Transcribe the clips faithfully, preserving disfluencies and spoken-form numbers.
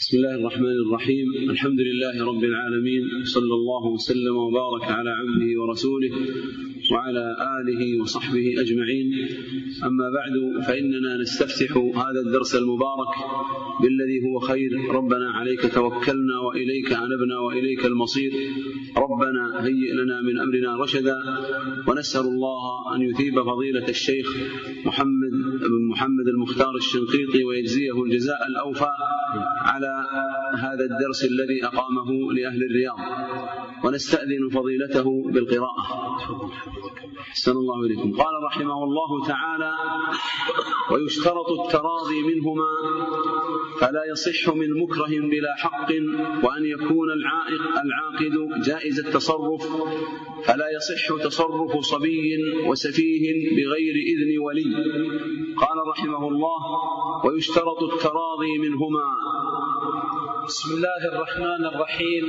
بسم الله الرحمن الرحيم. الحمد لله رب العالمين، صلى الله وسلم وبارك على عبده ورسوله وعلى آله وصحبه أجمعين. أما بعد، فإننا نستفتح هذا الدرس المبارك بالذي هو خير. ربنا عليك توكلنا وإليك أنبنا وإليك المصير. ربنا هيئ لنا من أمرنا رشدا. ونسأل الله أن يثيب فضيلة الشيخ محمد بن محمد المختار الشنقيطي ويجزيه الجزاء الأوفى على هذا الدرس الذي أقامه لأهل الرياض، ونستأذن فضيلته بالقراءة. أحسن الله إليكم. قال رحمه الله تعالى: ويشترط التراضي منهما، فلا يصح من مكره بلا حق، وأن يكون العائق العاقد جائز التصرف، فلا يصح تصرف صبي وسفيه بغير إذن ولي. قال رحمه الله: ويشترط التراضي منهما. بسم الله الرحمن الرحيم.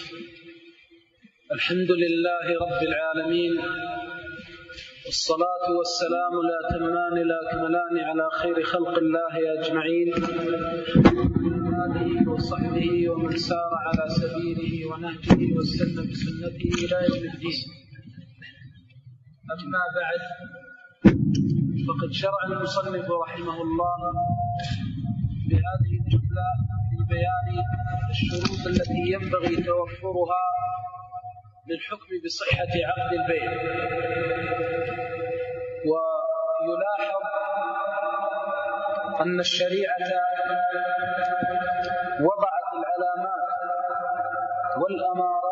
الحمد لله رب العالمين، والصلاة والسلام الأتمان الأكملان على خير خلق الله أجمعين، آله وصحبه ومن سار على سبيله ونهجه واستنى بسنته إلى يوم الدين. أما بعد، فقد شرع المصنف رحمه الله بهذه الجملة في بيان الشروط التي ينبغي توفرها للحكم بصحة عقد البيع. ويلاحظ أن الشريعة وضعت العلامات والأمارات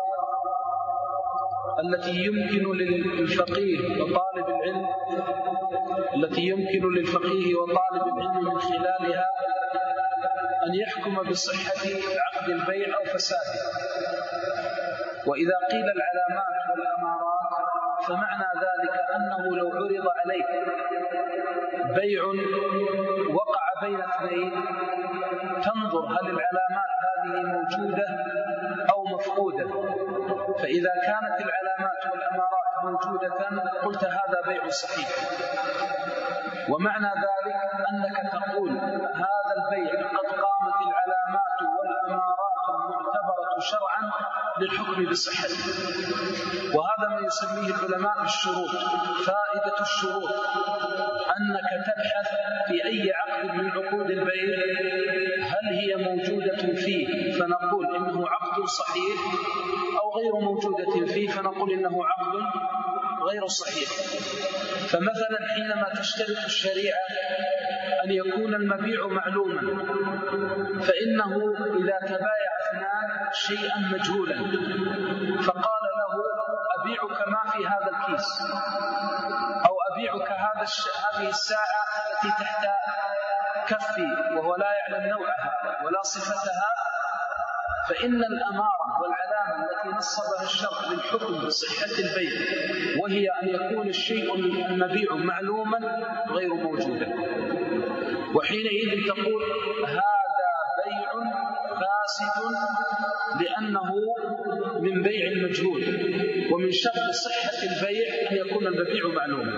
التي يمكن للفقيه وطالب العلم التي يمكن للفقيه وطالب العلم من خلالها أن يحكم بصحة عقد البيع أو فساده. وإذا قيل العلامات والأمارات فمعنى ذلك أنه لو عرض عليك بيع وقع بين اثنين، تنظر هل العلامات هذه موجودة أو مفقودة. فإذا كانت العلامات والأمارات موجودة قلت هذا بيع صحيح. ومعنى ذلك أنك تقول هذا البيع قد قامت العلامات والأمارات المعتبرة شرعا للحكم بصحته. وهذا ما يسميه العلماء بالشروط. فائدة الشروط أنك تبحث في أي عقد من عقود البيع هل هي موجودة فيه فنقول إنه عقد صحيح، أو غير موجودة فيه فنقول إنه عقد غير صحيح. فمثلا حينما تشترط الشريعة أن يكون المبيع معلوما، فإنه إذا تبايع اثنان شيئا مجهولا فقال له أبيعك ما في هذا الكيس، أو أبيعك هذا الش... هذه الساعة التي تحت كفي وهو لا يعلم نوعها ولا صفتها، فإن الأمارة والعلامة التي نصبها الشرع للحكم بصحة البيع وهي أن يكون الشيء المبيع معلوما غير موجودا. وحينئذ تقول هذا بيع فاسد لأنه من بيع المجهول، ومن شرط صحة البيع أن يكون المبيع معلوما.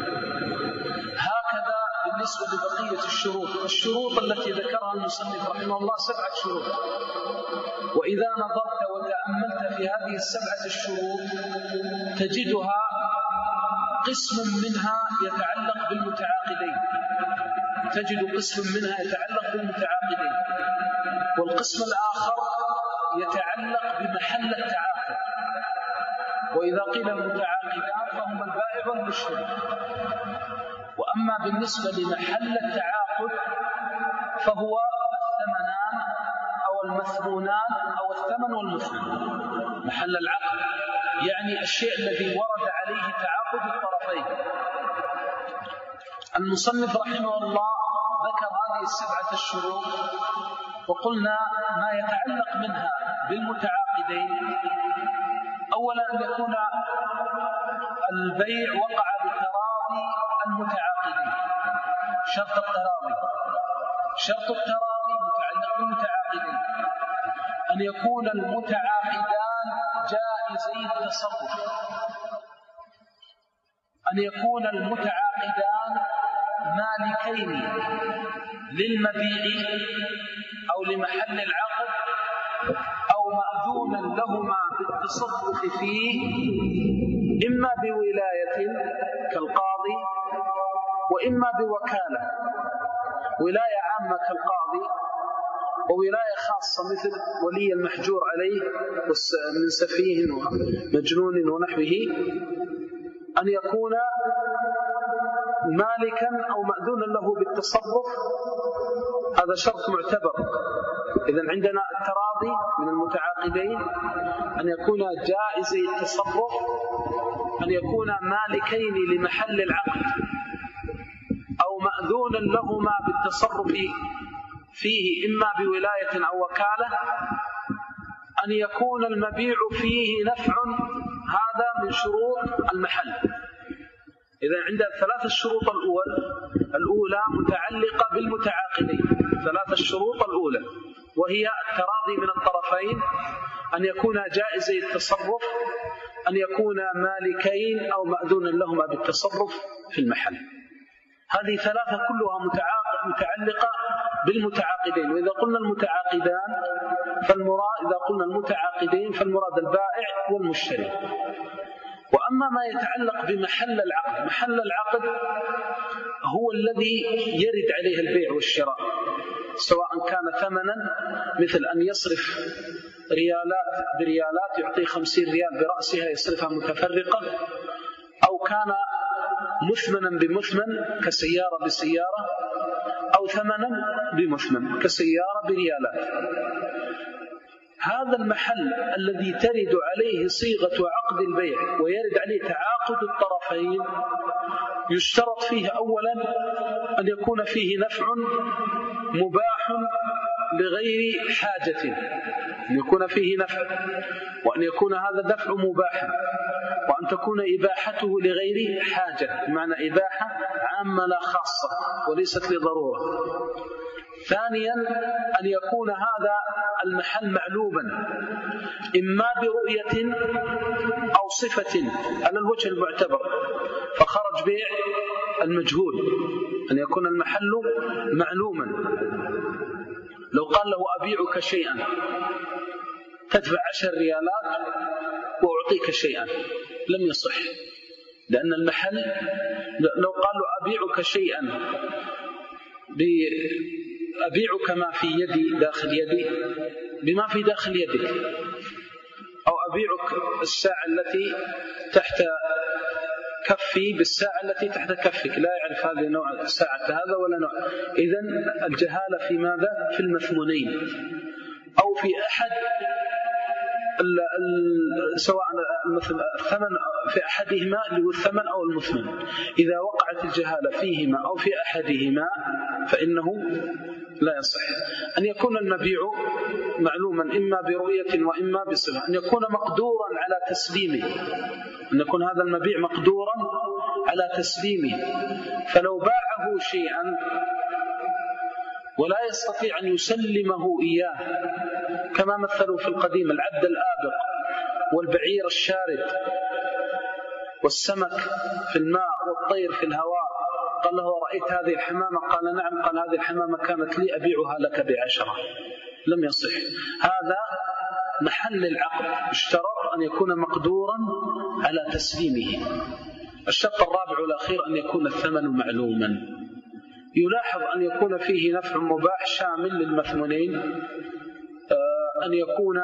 هكذا بالنسبة لبقية الشروط. الشروط التي ذكرها المصنف رحمه الله سبعة شروط، وإذا نظرت وتأملت في هذه السبعة الشروط تجدها قسم منها يتعلق بالمتعاقدين، تجد قسم منها يتعلق بالمتعاقدين، والقسم الآخر يتعلق بمحل التعاقد. وإذا قيل المتعاقدان فهم البائع والمشتري. وأما بالنسبة لمحل التعاقد فهو الثمنان أو المثمونان أو الثمن والمثمن. محل العقد يعني الشيء الذي ورد عليه تعاقد الطرفين. المصنف رحمه الله ذكر هذه السبعة الشروط، وقلنا ما يتعلق منها بالمتعاقدين. أولا أن يكون البيع وقع بتراضي المتعاقدين، شرط التراضي. شرط التراضي متعلق بالمتعاقدين أن يكون المتعاقدان جائزي التصرف، أن يكون المتعاقدان مالكين للمبيع أو لمحل العقد أو مأذونا لهما بالتصرف فيه، إما بولاية كالقاضي وإما بوكالة، ولاية عامة كالقاضي وولاية خاصة مثل ولي المحجور عليه من سفيه ومجنون ونحوه، أن يكون مالكا أو مأذونا له بالتصرف. هذا شرط معتبر. إذن عندنا التراضي من المتعاقدين، أن يكون جائزي التصرف، أن يكون مالكين لمحل العقد أو مأذونا لهما بالتصرف فيه إما بولاية أو وكالة، أن يكون المبيع فيه نفع. هذا من شروط المحل. إذا عندنا ثلاث الشروط الأولى الأولى متعلقة بالمتعاقدين، ثلاث الشروط الأولى وهي التراضي من الطرفين، أن يكون جائزي التصرف، أن يكون مالكين أو مأذونا لهما بالتصرف في المحل. هذه ثلاثة كلها متعلقة بالمتعاقدين. وإذا قلنا المتعاقدان فالمراد إذا قلنا المتعاقدين فالمراد البائع والمشتري. وأما ما يتعلق بمحل العقد، محل العقد هو الذي يرد عليه البيع والشراء، سواء كان ثمنا مثل أن يصرف ريالات بريالات يعطي خمسين ريال برأسها يصرفها متفرقة، أو كان مثمنا بمثمن كسيارة بسيارة، أو ثمنا بمثمن كسيارة بريالات. هذا المحل الذي ترد عليه صيغة عقد البيع ويرد عليه تعاقد الطرفين يشترط فيه أولا أن يكون فيه نفع مباح لغير حاجة، أن يكون فيه نفع، وأن يكون هذا الدفع مباحا، وأن تكون إباحته لغير حاجة، بمعنى إباحة عامة لا خاصة وليست لضرورة. ثانيا أن يكون هذا المحل معلوما، إما برؤية أو صفة على الوجه المعتبر، فخرج بيع المجهول، أن يكون المحل معلوما. لو قال له أبيعك شيئا تدفع عشر ريالات وأعطيك شيئا لم يصح، لأن المحل لو قال له أبيعك شيئا أبيعك ما في يدي داخل يدي بما في داخل يدك، أو أبيعك الساعة التي تحت كفي بالساعة التي تحت كفك، لا يعرف هذا نوع الساعة هذا ولا نوع. إذن الجهالة في ماذا؟ في المثمونين، أو في أحد ال ال سواء الثمن في أحدهما اللي هو الثمن أو المثمن. إذا وقعت الجهالة فيهما أو في أحدهما فإنه لا يصح. أن يكون المبيع معلوما إما برؤية وإما بصفة، أن يكون مقدورا على تسليمه، أن يكون هذا المبيع مقدورا على تسليمه، فلو باعه شيئا ولا يستطيع أن يسلمه إياه، كما مثلوا في القديم العبد الآبق والبعير الشارد والسمك في الماء والطير في الهواء، قال له رأيت هذه الحمامة؟ قال نعم. قال هذه الحمامة كانت لي أبيعها لك بعشرة. لم يصح. هذا محل العقد اشترط أن يكون مقدورا على تسليمه. الشرط الرابع والأخير أن يكون الثمن معلوما. يلاحظ أن يكون فيه نفع مباح شامل للمثمونين، أن يكون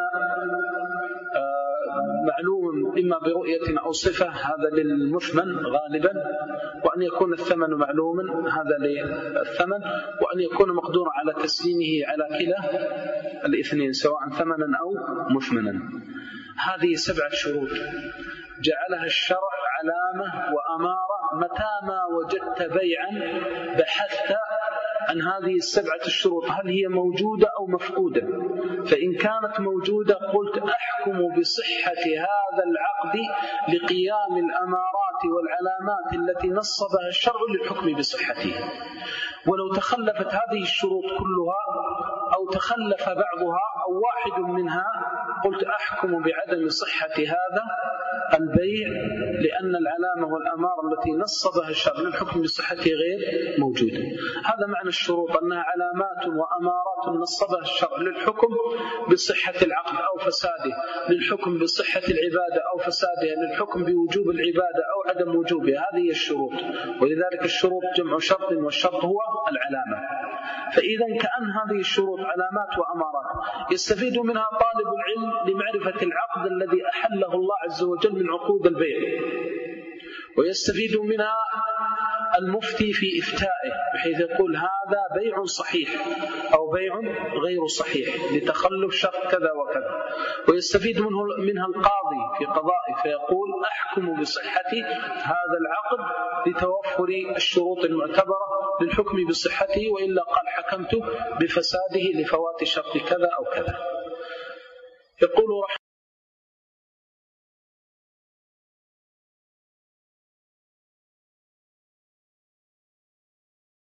معلوم إما برؤية أو صفة، هذا للمثمن غالبا، وأن يكون الثمن معلوما، هذا للثمن، وأن يكون مقدورا على تسليمه على كلا الاثنين سواء ثمنا أو مثمنا. هذه سبعة شروط جعلها الشرع علامة وأمارة. متى ما وجدت بيعا بحثت عن هذه السبعة الشروط، هل هي موجودة أو مفقودة؟ فإن كانت موجودة قلت أحكم بصحة هذا العقد لقيام الأمارات والعلامات التي نصبها الشرع للحكم بصحته. ولو تخلفت هذه الشروط كلها أو تخلف بعضها أو واحد منها قلت أحكم بعدم صحة هذا البيع لأن العلامة والأمارة التي نص بها الشرع للحكم بصحته غير موجودة. هذا معنى الشروط، أنها علامات وأمارات نص بها الشرع للحكم بصحة العقد أو فساده، للحكم بصحة العبادة أو فسادها، للحكم بوجوب العبادة أو عدم وجوبها. هذه هي الشروط، ولذلك الشروط جمع شرط، والشرط هو العلامة. فإذا كأن هذه الشروط علامات وأمارات يستفيد منها طالب العلم لمعرفة العقد الذي أحله الله عز وجل من عقود البيع، ويستفيد منها المفتي في إفتائه بحيث يقول هذا بيع صحيح أو بيع غير صحيح لتخلف شرط كذا وكذا، ويستفيد منه منها القاضي في قضائه فيقول أحكم بصحة هذا العقد لتوفر الشروط المعتبرة للحكم بصحته، وإلا قال حكمت بفساده لفوات شرط كذا أو كذا. يقول